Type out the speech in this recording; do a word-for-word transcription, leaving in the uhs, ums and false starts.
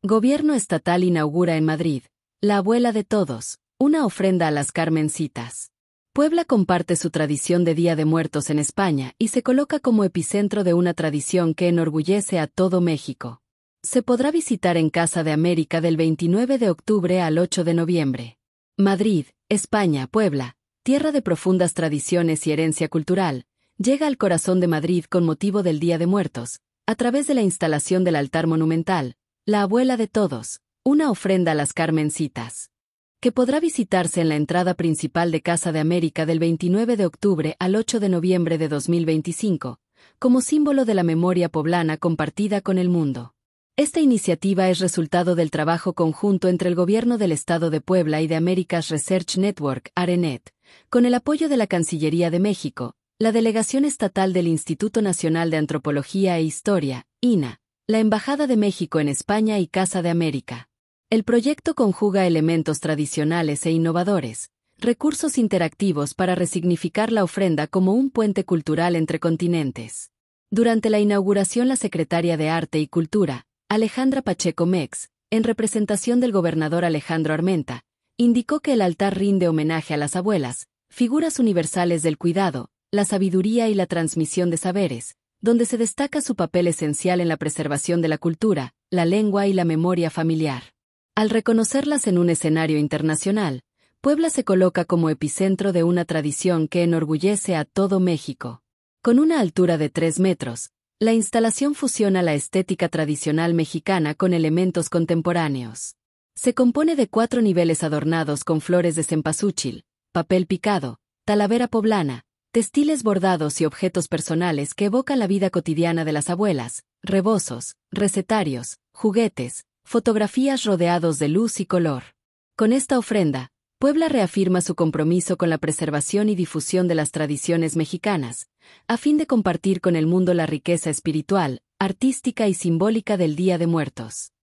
Gobierno estatal inaugura en Madrid, la abuela de todos, una ofrenda a las Carmencitas. Puebla comparte su tradición de Día de Muertos en España y se coloca como epicentro de una tradición que enorgullece a todo México. Se podrá visitar en Casa de América del veintinueve de octubre al ocho de noviembre. Madrid, España, Puebla, tierra de profundas tradiciones y herencia cultural, llega al corazón de Madrid con motivo del Día de Muertos, a través de la instalación del altar monumental, la abuela de todos, una ofrenda a las Carmencitas, que podrá visitarse en la entrada principal de Casa de América del veintinueve de octubre al ocho de noviembre de dos mil veinticinco, como símbolo de la memoria poblana compartida con el mundo. Esta iniciativa es resultado del trabajo conjunto entre el Gobierno del Estado de Puebla y de America's Research Network, ARENET, con el apoyo de la Cancillería de México, la Delegación Estatal del Instituto Nacional de Antropología e Historia, I N A, la Embajada de México en España y Casa de América. El proyecto conjuga elementos tradicionales e innovadores, recursos interactivos para resignificar la ofrenda como un puente cultural entre continentes. Durante la inauguración, la secretaria de Arte y Cultura, Alejandra Pacheco Mex, en representación del gobernador Alejandro Armenta, indicó que el altar rinde homenaje a las abuelas, figuras universales del cuidado, la sabiduría y la transmisión de saberes, donde se destaca su papel esencial en la preservación de la cultura, la lengua y la memoria familiar. Al reconocerlas en un escenario internacional, Puebla se coloca como epicentro de una tradición que enorgullece a todo México. Con una altura de tres metros, la instalación fusiona la estética tradicional mexicana con elementos contemporáneos. Se compone de cuatro niveles adornados con flores de cempasúchil, papel picado, talavera poblana, textiles bordados y objetos personales que evocan la vida cotidiana de las abuelas, rebozos, recetarios, juguetes, fotografías rodeados de luz y color. Con esta ofrenda, Puebla reafirma su compromiso con la preservación y difusión de las tradiciones mexicanas, a fin de compartir con el mundo la riqueza espiritual, artística y simbólica del Día de Muertos.